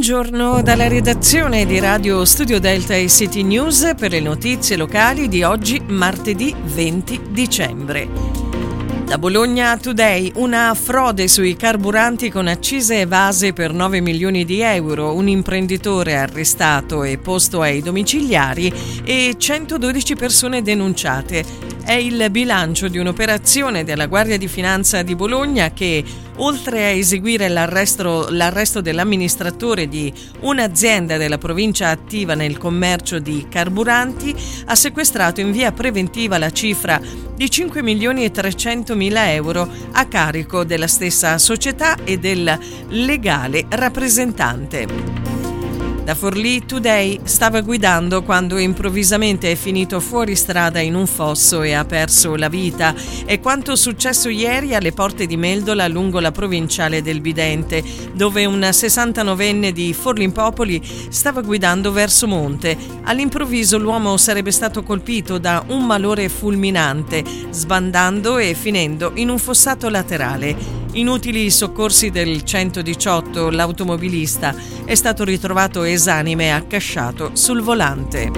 Buongiorno dalla redazione di Radio Studio Delta e City News per le notizie locali di oggi, martedì 20 dicembre. Da Bologna Today, una frode sui carburanti con accise evase per 9 milioni di euro, un imprenditore arrestato e posto ai domiciliari e 112 persone denunciate. È il bilancio di un'operazione della Guardia di Finanza di Bologna che, oltre a eseguire l'arresto dell'amministratore di un'azienda della provincia attiva nel commercio di carburanti, ha sequestrato in via preventiva la cifra di 5 milioni e 300 mila euro a carico della stessa società e del legale rappresentante. Da Forlì Today stava guidando quando improvvisamente è finito fuori strada in un fosso e ha perso la vita. È quanto successo ieri alle porte di Meldola lungo la provinciale del Bidente, dove un 69enne di Forlimpopoli stava guidando verso monte. All'improvviso l'uomo sarebbe stato colpito da un malore fulminante, sbandando e finendo in un fossato laterale. Inutili i soccorsi del 118, l'automobilista è stato ritrovato esanime accasciato sul volante.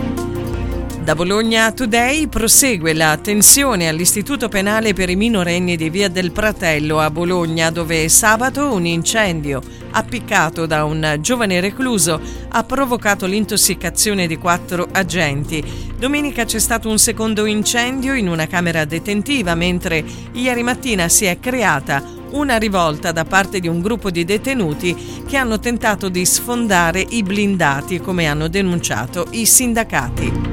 Da Bologna Today prosegue la tensione all'Istituto Penale per i minorenni di Via del Pratello a Bologna, dove sabato un incendio appiccato da un giovane recluso ha provocato l'intossicazione di 4 agenti. Domenica c'è stato un secondo incendio in una camera detentiva, mentre ieri mattina si è creata una rivolta da parte di un gruppo di detenuti che hanno tentato di sfondare i blindati, come hanno denunciato i sindacati.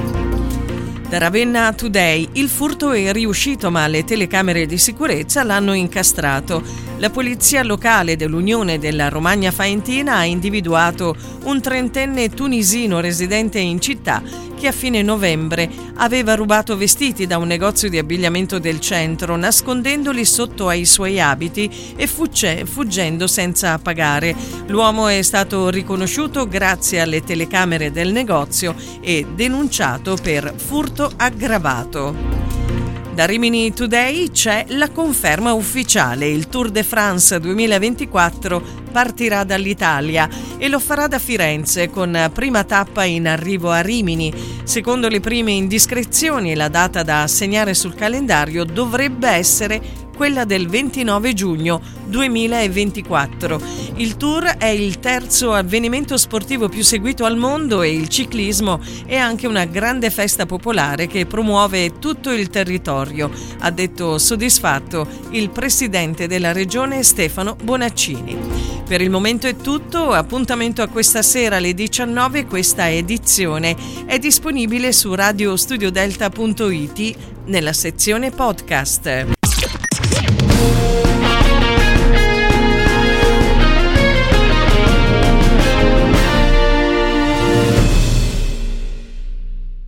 Da Ravenna Today, il furto è riuscito ma le telecamere di sicurezza l'hanno incastrato. La polizia locale dell'Unione della Romagna Faentina ha individuato un 30enne tunisino residente in città che a fine novembre aveva rubato vestiti da un negozio di abbigliamento del centro, nascondendoli sotto ai suoi abiti e fuggendo senza pagare. L'uomo è stato riconosciuto grazie alle telecamere del negozio e denunciato per furto aggravato. Da Rimini Today c'è la conferma ufficiale. Il Tour de France 2024 partirà dall'Italia e lo farà da Firenze con prima tappa in arrivo a Rimini. Secondo le prime indiscrezioni, la data da segnare sul calendario dovrebbe essere quella del 29 giugno 2024. Il Tour è il terzo avvenimento sportivo più seguito al mondo e il ciclismo è anche una grande festa popolare che promuove tutto il territorio, ha detto soddisfatto il presidente della regione Stefano Bonaccini. Per il momento è tutto, appuntamento a questa sera alle 19. Questa edizione è disponibile su radiostudiodelta.it nella sezione podcast.